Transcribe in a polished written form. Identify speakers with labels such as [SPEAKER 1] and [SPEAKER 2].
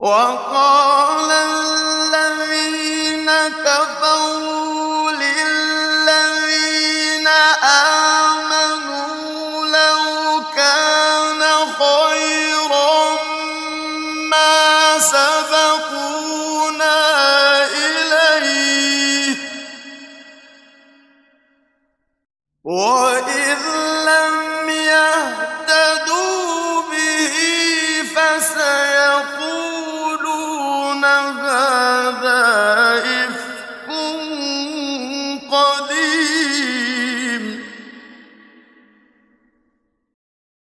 [SPEAKER 1] وَقَالَ الَّذِينَ كَفَرُوا لِلَّذِينَ آمَنُوا لَوْ كَانَ خَيْرًا مَّا سَبَقُونَا إِلَيْهِ ۚ وَإِذ لَّمْ يَهْتَدُوا بِهِ فَسَيَقُولُونَ هَٰذَا